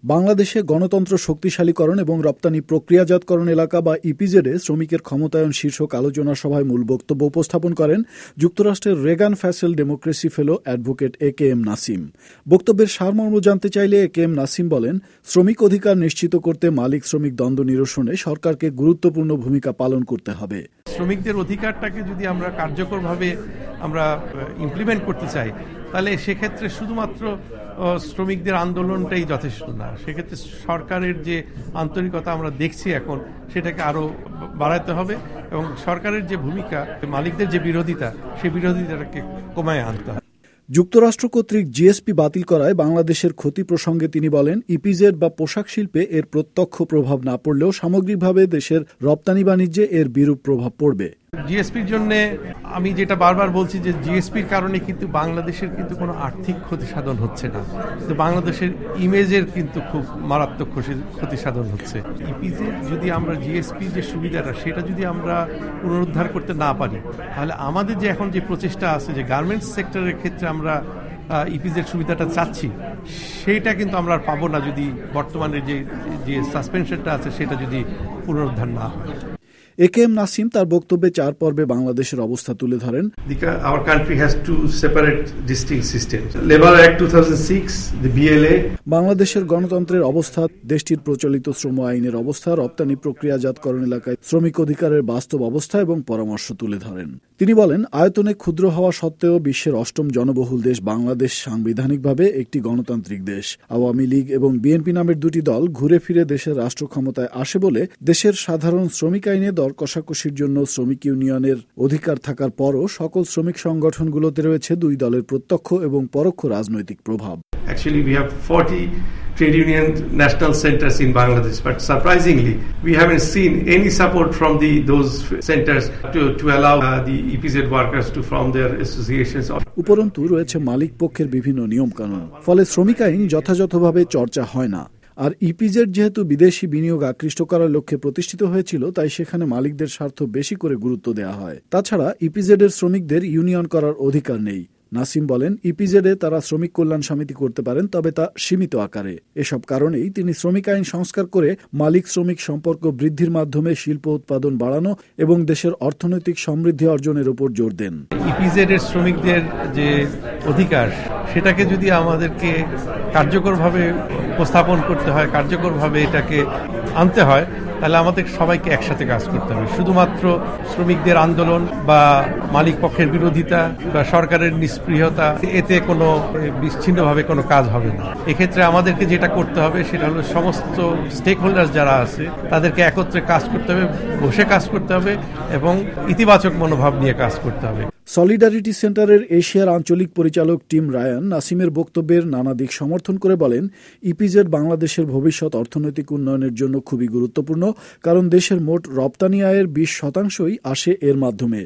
বাংলাদেশে গণতন্ত্র শক্তিশালীকরণ এবং রপ্তানি প্রক্রিয়াজাতকরণ এলাকা বা ইপিজেডে শ্রমিকের ক্ষমতায়ন শীর্ষক আলোচনা সভায় মূল বক্তব্য উপস্থাপন করেন যুক্তরাষ্ট্রের Reagan Fascell democracy fellow advocate AKM. Nasim. বক্তব্যের সারমর্ম জানতে চাইলে এ.কে.এম. নাসিম বলেন, শ্রমিক অধিকার নিশ্চিত করতে মালিক শ্রমিক দ্বন্দ্ব নিরসনে সরকারকে গুরুত্বপূর্ণ ভূমিকা পালন করতে হবে। শ্রমিকদের অধিকারটাকে যদি আমরা কার্যকরভাবে আমরা ইমপ্লিমেন্ট করতে চাই, তাহলে সেক্ষেত্রে শুধুমাত্র শ্রমিকদের আন্দোলনটাই যথেষ্ট না। সেক্ষেত্রে সরকারের যে আন্তরিকতা আমরা দেখছি এখন, সেটাকে আরও বাড়াতে হবে এবং সরকারের যে ভূমিকা, মালিকদের যে বিরোধিতা, সেই বিরোধিতাটাকে কমায় আনতে হবে। যুক্তরাষ্ট্র কর্তৃক জিএসপি বাতিল করায় বাংলাদেশের ক্ষতি প্রসঙ্গে তিনি বলেন, ইপিজেড বা পোশাক শিল্পে এর প্রত্যক্ষ প্রভাব না পড়লেও সামগ্রিকভাবে দেশের রপ্তানি বাণিজ্যে এর বিরূপ প্রভাব পড়বে। জিএসপির জন্য আমি যেটা বারবার বলছি যে জিএসপির কারণে কিন্তু বাংলাদেশের কিন্তু কোনো আর্থিক ক্ষতি সাধন হচ্ছে না, কিন্তু বাংলাদেশের ইমেজের কিন্তু খুব মারাত্মক ক্ষতি সাধন হচ্ছে। ইপিজেড যদি আমরা জিএসপি যে সুবিধাটা, সেটা যদি আমরা পুনরুদ্ধার করতে না পারি, তাহলে আমাদের যে এখন যে প্রচেষ্টা আছে যে গার্মেন্টস সেক্টরের ক্ষেত্রে আমরা ইপিজেড সুবিধাটা চাচ্ছি, সেইটা কিন্তু আমরা আর পাবো না যদি বর্তমানে যে সাসপেনশনটা আছে সেটা যদি পুনরুদ্ধার না হয়। এ.কে.এম. নাসিম তার বক্তব্যে 4 পর্বে বাংলাদেশের অবস্থা তুলে ধরেন। Our country has two separate distinct systems. Labor Act 2006, the BLA. বাংলাদেশের গণতন্ত্রের অবস্থা, দেশটির প্রচলিত শ্রম আইনের অবস্থা, রপ্তানি প্রক্রিয়াজাতকরণ এলাকায় শ্রমিক অধিকারের বাস্তব অবস্থা এবং পরামর্শ তুলে ধরেন। তিনি বলেন, আয়তনে ক্ষুদ্র হওয়া সত্ত্বেও বিশ্বের 8ম জনবহুল দেশ বাংলাদেশ সাংবিধানিকভাবে একটি গণতান্ত্রিক দেশ। আওয়ামী লীগ এবং বিএনপি নামের দুটি দল ঘুরে ফিরে দেশের রাষ্ট্র ক্ষমতায় আসে বলে দেশের সাধারণ শ্রমিক আইনে দর কষাকষির জন্য শ্রমিক ইউনিয়নের অধিকার থাকার পরও সকল শ্রমিক সংগঠনগুলোতে রয়েছে দুই দলের প্রত্যক্ষ এবং পরোক্ষ রাজনৈতিক প্রভাব। Actually, we have 40 trade union national centers in Bangladesh, but surprisingly, we haven't seen any support from those centers to allow the EPZ workers to form their associations. উপরন্তু রয়েছে মালিক পক্ষের বিভিন্ন নিয়মকানুন, ফলে শ্রমিক আইন যথাযথভাবে চর্চা হয় না। আর ইপিজেড যেহেতু বিদেশি বিনিয়োগ আকৃষ্ট করার লক্ষ্যে প্রতিষ্ঠিত হয়েছিল, তাই সেখানে মালিকদের স্বার্থ বেশি করে গুরুত্ব দেওয়া হয়। তাছাড়া ইপিজেডের শ্রমিকদের ইউনিয়ন করার অধিকার নেই। নাসিম বলেন, ইপিজেডে তারা শ্রমিক কল্যাণ সমিতি করতে পারেন, তবে তা সীমিত আকারে। এসব কারণেই তিনি শ্রমিক আইন সংস্কার করে মালিক শ্রমিক সম্পর্ক বৃদ্ধির মাধ্যমে শিল্প উৎপাদন বাড়ানো এবং দেশের অর্থনৈতিক সমৃদ্ধি অর্জনের উপর জোর দেন। ইপিজেডের শ্রমিকদের যে অধিকার, সেটাকে যদি আমাদেরকে কার্যকরভাবে উপস্থাপন করতে হয়, কার্যকরভাবে এটাকে আনতে হয়, তাহলে আমাদের সবাইকে একসাথে কাজ করতে হবে। শুধুমাত্র শ্রমিকদের আন্দোলন বা মালিক পক্ষের বিরোধিতা বা সরকারের নিষ্ক্রিয়তা, এতে কোনো বিচ্ছিন্নভাবে কোনো কাজ হবে না। এক্ষেত্রে আমাদেরকে যেটা করতে হবে সেটা হলো সমস্ত স্টেক হোল্ডার যারা আছে তাদেরকে একত্রে কাজ করতে হবে, বসে কাজ করতে হবে এবং ইতিবাচক মনোভাব নিয়ে কাজ করতে হবে। সলিডারিটি সেন্টারের এশিয়ার আঞ্চলিক পরিচালক টিম রায়ান নাসিমের বক্তব্যের নানা দিক সমর্থন করে বলেন, ইপিজেড বাংলাদেশের ভবিষ্যৎ অর্থনৈতিক উন্নয়নের জন্য খুবই গুরুত্বপূর্ণ, কারণ দেশের মোট রপ্তানি আয়ের 20% আসে এর মাধ্যমে।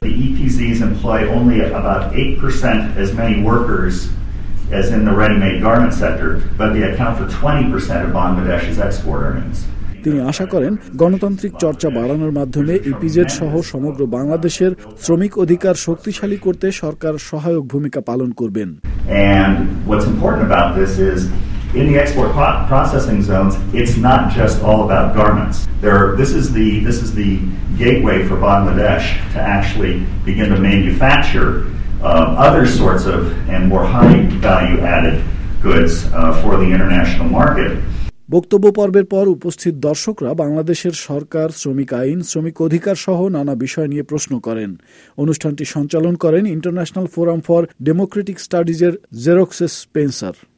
As in the ready-made garment sector, but they account for 20% of Bangladesh's export earnings. তিনি আশা করেন, গণতান্ত্রিক চর্চা বাড়ানোর মাধ্যমে ইপিজেড সহ সমগ্র বাংলাদেশের শ্রমিক অধিকার শক্তিশালী করতে সরকার সহায়ক ভূমিকা পালন করবেন। And what's important about this is in the export processing zones, it's not just all about garments. This is the gateway for Bangladesh to actually begin to manufacture other sorts of and more high value added goods for the international market. বক্তব্য পর্বের পর উপস্থিত দর্শকরা বাংলাদেশের সরকার, শ্রমিক আইন, শ্রমিক অধিকার সহ নানা বিষয় নিয়ে প্রশ্ন করেন। অনুষ্ঠানটি সঞ্চালন করেন ইন্টারন্যাশনাল ফোরাম ফর ডেমোক্রেটিক স্টাডিজের জেরক্সেস স্পেন্সার।